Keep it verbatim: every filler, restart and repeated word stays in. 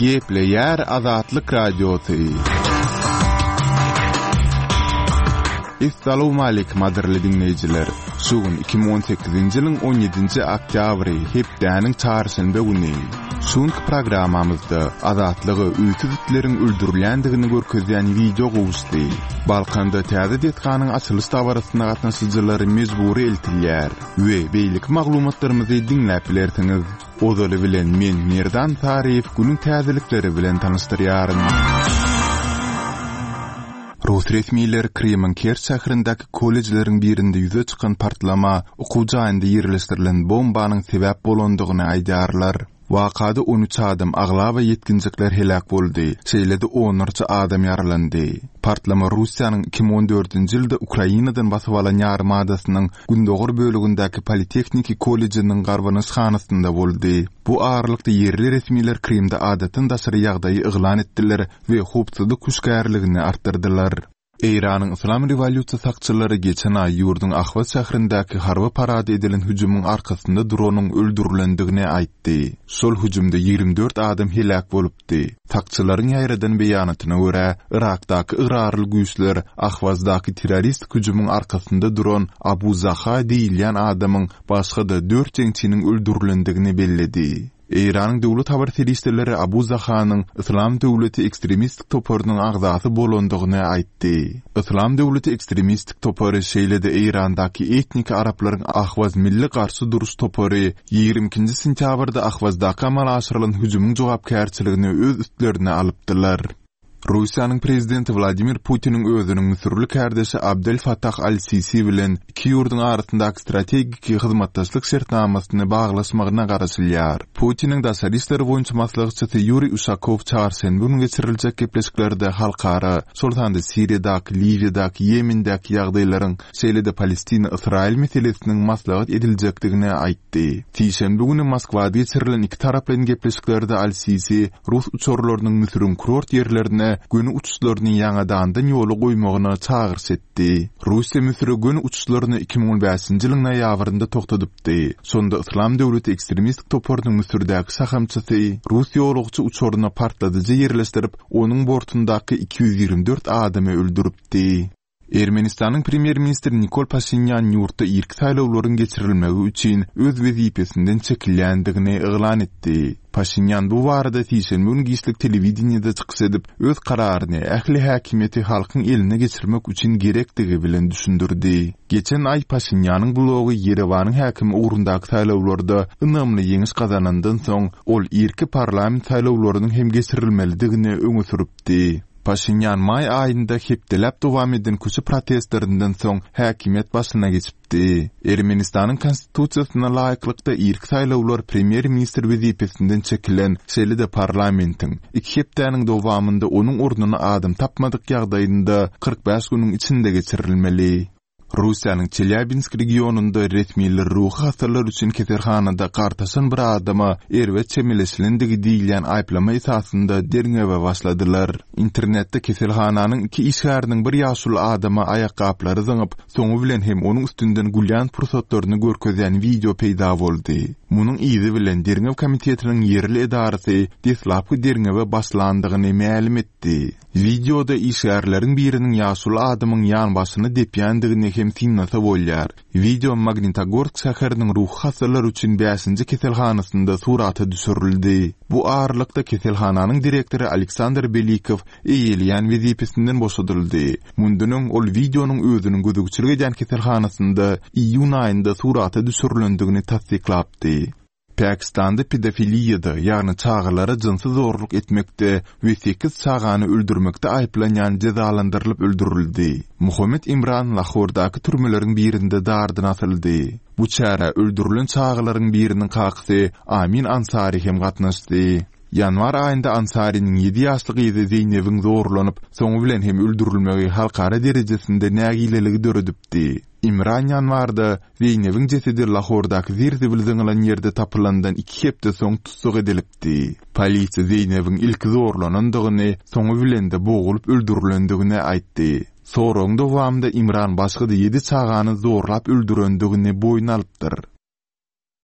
Gepleyer Azatlyk Radiosu. Assalamu alaykum maderli dinleyijiler. Şugun iki bin on sekizinji ýylyň on ýedinji oktýabry hepdäniň çarşamba güni. Şuňky programmamyzda azatlygy üýtüdikleriň öldürilýändigini görkezýän video gowuşdy. Balkanda täze detganyň açylış tawarysyna gatnaşyjylary mezburi eltilýär we beýlik maglumatlarymyzy dinläp bilersiňiz. Odaly bilen men Merdan Tarif günüň täzelikleri bilen tanışdyrýaryn. Rus resmiýetleri Kremen Kerch şäherindäki kollejleriň birinde ýüze çykan partlama okuwjyňda ýerleşdirilen bombanyň sebäp bolandygyny aýdarlar. Wakada on üç adam agla we yetkinjikler helak boldy. Şeýlede onlarça adam ýaralandy. Partlama Russiýanyň iki bin on dördünji ýylda Ukrainadan basyp alan ýarym adasynyň gündogur bölügindäki Politexniki kollejiniň garwanyşhanasynda boldy. Bu ağırlykda yerli resmiler Krimde adatyn daşary ýagdaýy yglan etdiler we howpsuzlyk güçgärligini artdyrdylar. Eýranyň Islam Rewolýusiýa sakçylary geçen aý ýurdun Ahvaz şäherindäki harby parady edilen hüjümüň arkasynda dronyň öldürilendigini aýtdy. Şol hüjümde ýygrimi dört adam helak bolupdy. Sakçylaryň ýaýradan beýanatyna görä, Irakdaky ýararly güýçler Ahwazdaky terrorist hüjümüň arkasynda duran Abu Zaha diýilýän adamyň başga-da dört jeňçiniň öldürilendigini belledi. Eýranyň döwlet habar serýisleri Abu Zahanyň Islam döwleti ekstremistik toparynyň agzasy bolandygyny aýtdy. Islam döwleti ekstremistik topary şeýlede Eýrandaky etnik araplaryň Ahwaz milli garşy duruş topary ýygrimi ikinji sentýabrda Ahwazdaky amal aşyrylan hüjümüň jogapkärçiligini öz üstlerine alypdylar. Russiýanyň prezidenti Vladimir Putiniň özüniň Misirli kardeşi Abdel Fattah al-Sisi bilen iki ýurdun arasyndaky strategik hyzmatdaşlyk şertnamasyny baglaşmagyna garaşylýar. Putiniň daşary işleri boýunça maslahatçysy Yuri Ushakov çarşamba günü geçiriljek gepleşiklerde halkara, şoltanda Siriýadaky, Libiýadaky, Ýemendäki ýagdaýlaryň şeýlede Palestina, Israil meselesiniň maslahat ediljekdigini aýtdy. Tiýşembe günü Moskwada geçirilen iki tarap bilen gepleşiklerde al-Sisi Rus uçurlarynyň Misiriň kurort ýerlerine göni uçuşlaryny ýangadan ýoly goýmagyna çağırş etdi. Russiýa Misiri göni uçuşlaryny iki bin on beşinji ýylyň noýabrynda toktadypdy. Sonda Islam döwleti ekstremistik toparynyň Misirdäki sahamçysy Russiýa olugçy uçuryna partladyjy ýerleşdirip, onuň bortundaky iki yüz ýygrimi dört adamy öldüripdi. Ermenistanyň premier ministri Nikol Pashinyan ýurtda ilk saýlawlaryň geçirilmegi üçin öz wezipesinden çekilýändigini yglan etdi. Pashinyan bu barada tiýşenbe günü gislik telewizionyada çykyş edip öz kararyny ähli häkimiýeti halkyň eline geçirmek üçin gerekdigi bilen düşündirdi. Geçen ay Pashinyanyň blogy Yerewanyň häkimi ugrundaky saýlawlarda ynamly ýeňiş gazanandan soň ol irki parlament saýlawlarynyň hem geçirilmelidigini öňe süripdi. Pashinyan may aýynda hepdelap dowam eden köçü protestlerinden soň häkimiýet başyna geçipdi. Ermenistanyň konstitusiýasyna laýyklykda ilk saýlawlar premier ministr wezipesinden çekilen şeýlede parlamentiň iki hepdäniň dowamynda onuň ornuny adam tapmadyk ýagdaýynda kırk beş güniň içinde geçirilmeli. Russiýanyň Çelябinsk regionunda resmiýetler ruhy hasarlar üçin keterhanada gartaşan bir adama erwet çemeleşilendigi diýilýän aýplama esasynda derňewe başladylar. Internetde keselhananyň iki işgäriniň bir ýaşul adama aýakgaplary zyňyp, soňu bilen hem onuň üstünden gulýan pursatlaryny görkezýän video peýda boldy. Munyň izi bilen derňew komitetiniň yerli edarasy deslapky derňewe başlandygyny ma'lum etdi. Videoda işgärleriň biriniň ýaşul adamyň ýan başyny depýändigini hem tinnata bolýar. Video Magnitogorsk şäheriniň ruh hasarlar üçin beşinji keselhanasynda suraty düşürildi. Bu ağırlykda keselhananyň direktori Aleksandr Belikov eýilýän wezipesinden boşadyldy. Mundunyň ol videonyň özüniň gözükçüligi edýän keselhanasynda iýun aýynda suraty düşürilendigini tasdiklapdy. Pakistanda pedofiliýada, ýagny çağalara jinsy zorluk etmekde we sekiz çağany öldürmekde aýplanýan cezalandyrylyp öldürildi. Muhammed Imran Lahordaky türmeleriň birinde dardan atyldy. Bu çara öldürilen çağalaryň biriniň kakysy Amin Ansari hem gatnaşdy. Yanvar aýynda Ansari'nin ýedi ýaşlyk ýyzy Zeynep'in zorlanyp, soňu bilen hem öldürilmegi halkara derejesinde nägileligi döredipdi. İmran yanvarda Zeynep'in jesedi Lahordaky zirdi bildiňilen ýerde tapylandan iki hepde soň tutsuk edilipdi. Polisiýa Zeynep'in ilk zorlanandygyny, soňu bilen de boğulup öldürilendigini aýtdy. Soraň dowamında İmran başga ýedi çağany zorlap öldürendigini boýun alypdyr.